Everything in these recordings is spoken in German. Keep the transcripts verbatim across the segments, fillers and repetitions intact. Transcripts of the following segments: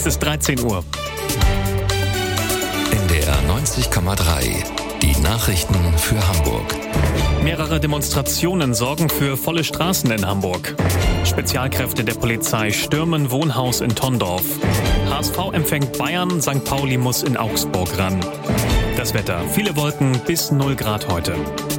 Es ist dreizehn Uhr. N D R neunzig Komma drei. Die Nachrichten für Hamburg. Mehrere Demonstrationen sorgen für volle Straßen in Hamburg. Spezialkräfte der Polizei stürmen Wohnhaus in Tondorf. H S V empfängt Bayern, Sankt Pauli muss in Augsburg ran. Das Wetter: viele Wolken bis null Grad heute.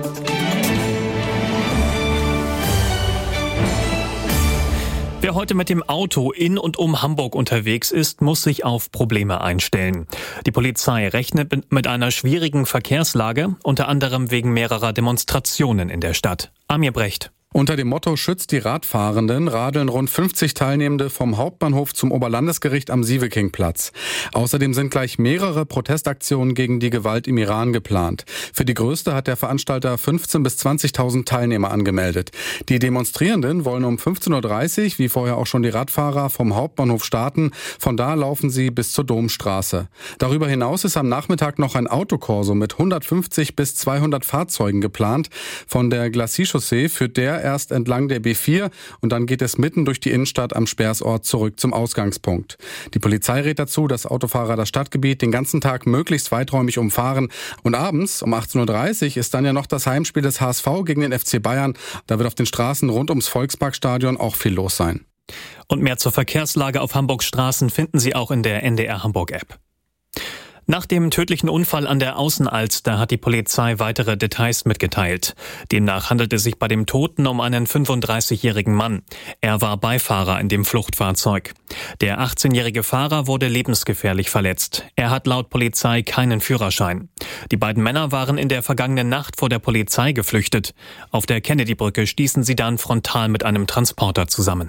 Wer heute mit dem Auto in und um Hamburg unterwegs ist, muss sich auf Probleme einstellen. Die Polizei rechnet mit einer schwierigen Verkehrslage, unter anderem wegen mehrerer Demonstrationen in der Stadt. Amir Brecht. Unter dem Motto Schützt die Radfahrenden radeln rund fünfzig Teilnehmende vom Hauptbahnhof zum Oberlandesgericht am Sievekingplatz. Außerdem sind gleich mehrere Protestaktionen gegen die Gewalt im Iran geplant. Für die größte hat der Veranstalter fünfzehntausend bis zwanzigtausend Teilnehmer angemeldet. Die Demonstrierenden wollen um fünfzehn Uhr dreißig, wie vorher auch schon die Radfahrer, vom Hauptbahnhof starten. Von da laufen sie bis zur Domstraße. Darüber hinaus ist am Nachmittag noch ein Autokorso mit hundertfünfzig bis zweihundert Fahrzeugen geplant. Von der Glacis-Chaussee führt der erst entlang der B vier und dann geht es mitten durch die Innenstadt am Speersort zurück zum Ausgangspunkt. Die Polizei rät dazu, dass Autofahrer das Stadtgebiet den ganzen Tag möglichst weiträumig umfahren. Und abends um achtzehn Uhr dreißig ist dann ja noch das Heimspiel des H S V gegen den F C Bayern. Da wird auf den Straßen rund ums Volksparkstadion auch viel los sein. Und mehr zur Verkehrslage auf Hamburgs Straßen finden Sie auch in der N D R Hamburg App. Nach dem tödlichen Unfall an der Außenalster hat die Polizei weitere Details mitgeteilt. Demnach handelt es sich bei dem Toten um einen fünfunddreißigjährigen Mann. Er war Beifahrer in dem Fluchtfahrzeug. Der achtzehnjährige Fahrer wurde lebensgefährlich verletzt. Er hat laut Polizei keinen Führerschein. Die beiden Männer waren in der vergangenen Nacht vor der Polizei geflüchtet. Auf der Kennedy-Brücke stießen sie dann frontal mit einem Transporter zusammen.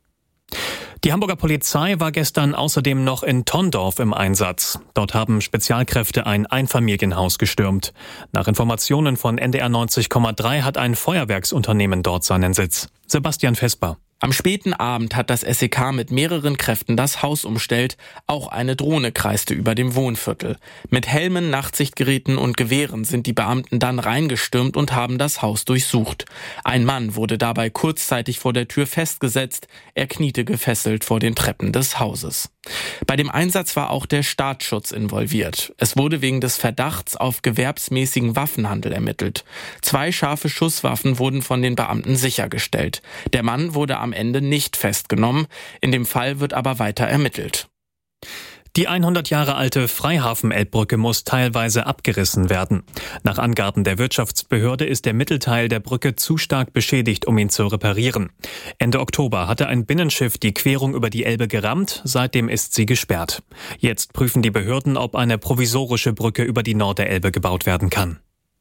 Die Hamburger Polizei war gestern außerdem noch in Tondorf im Einsatz. Dort haben Spezialkräfte ein Einfamilienhaus gestürmt. Nach Informationen von N D R neunzig Komma drei hat ein Feuerwerksunternehmen dort seinen Sitz. Sebastian Vesper. Am späten Abend hat das S E K mit mehreren Kräften das Haus umstellt. Auch eine Drohne kreiste über dem Wohnviertel. Mit Helmen, Nachtsichtgeräten und Gewehren sind die Beamten dann reingestürmt und haben das Haus durchsucht. Ein Mann wurde dabei kurzzeitig vor der Tür festgesetzt. Er kniete gefesselt vor den Treppen des Hauses. Bei dem Einsatz war auch der Staatsschutz involviert. Es wurde wegen des Verdachts auf gewerbsmäßigen Waffenhandel ermittelt. Zwei scharfe Schusswaffen wurden von den Beamten sichergestellt. Der Mann wurde am Ende nicht festgenommen. In dem Fall wird aber weiter ermittelt. Die hundert Jahre alte Freihafen-Elbbrücke muss teilweise abgerissen werden. Nach Angaben der Wirtschaftsbehörde ist der Mittelteil der Brücke zu stark beschädigt, um ihn zu reparieren. Ende Oktober hatte ein Binnenschiff die Querung über die Elbe gerammt, seitdem ist sie gesperrt. Jetzt prüfen die Behörden, ob eine provisorische Brücke über die Norderelbe gebaut werden kann.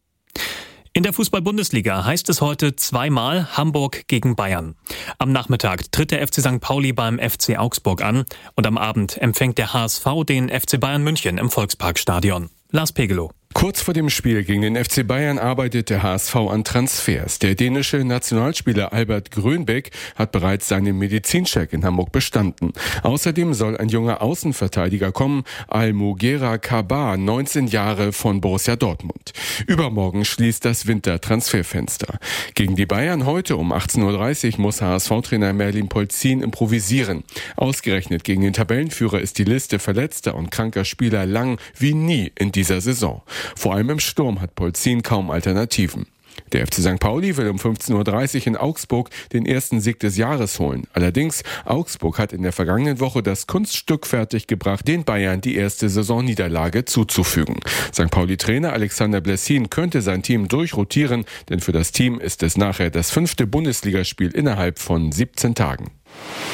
In der Fußball-Bundesliga heißt es heute zweimal Hamburg gegen Bayern. Am Nachmittag tritt der F C Sankt Pauli beim F C Augsburg an und am Abend empfängt der H S V den F C Bayern München im Volksparkstadion. Lars Pegelow. Kurz vor dem Spiel gegen den F C Bayern arbeitet der H S V an Transfers. Der dänische Nationalspieler Albert Grönbæk hat bereits seinen Medizincheck in Hamburg bestanden. Außerdem soll ein junger Außenverteidiger kommen, Al-Mughera Kabar, neunzehn Jahre, von Borussia Dortmund. Übermorgen schließt das Wintertransferfenster. Gegen die Bayern heute um achtzehn Uhr dreißig muss H S V-Trainer Merlin Polzin improvisieren. Ausgerechnet gegen den Tabellenführer ist die Liste verletzter und kranker Spieler lang wie nie in dieser Saison. Vor allem im Sturm hat Polzin kaum Alternativen. Der F C Sankt Pauli will um fünfzehn Uhr dreißig in Augsburg den ersten Sieg des Jahres holen. Allerdings, Augsburg hat in der vergangenen Woche das Kunststück fertiggebracht, den Bayern die erste Saisonniederlage zuzufügen. Sankt Pauli-Trainer Alexander Blessin könnte sein Team durchrotieren, denn für das Team ist es nachher das fünfte Bundesligaspiel innerhalb von siebzehn Tagen.